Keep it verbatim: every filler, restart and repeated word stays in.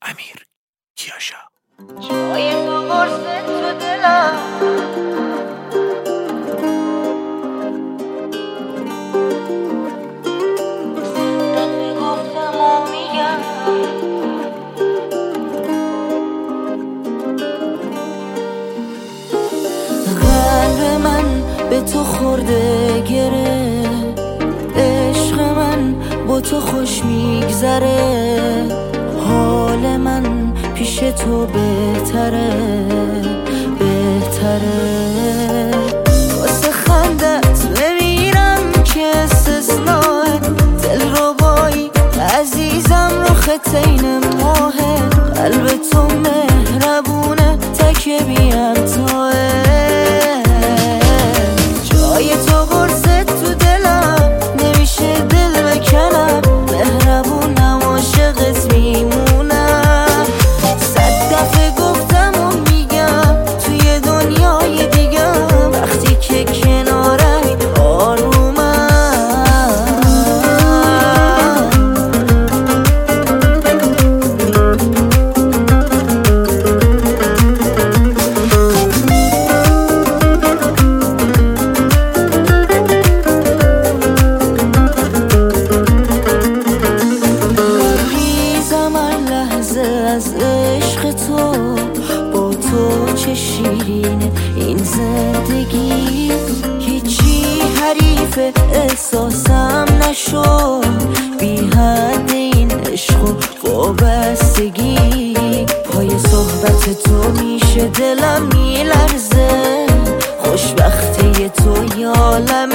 امیر کیاشا. جای تو قرصه تو دلم، صدق گفتم و میگم قلب من به تو خورده گره، عشق من با تو خوش میگذره، حال من پیش تو بهتره بهتره. واسه خندت بمیرم که استثناه، دل رو بایی عزیزم رو خطین ماهه، قلب تو مهربونه تک بیم توه. جای تو قرصه تو دلم، نمیشه دل بکنم، مهربونم عاشقت میمونم. صد دفعه گفتم و میگم توی دنیای دیگم، وقتی که کنارم آرومم. از عشق تو، با تو چه شیرینه این زندگی، هیچی حریف احساسم نشو، بی حد این عشق و وابستگی. پای صحبت تو میشه دلم میلرزه، خوشبختی تو یالم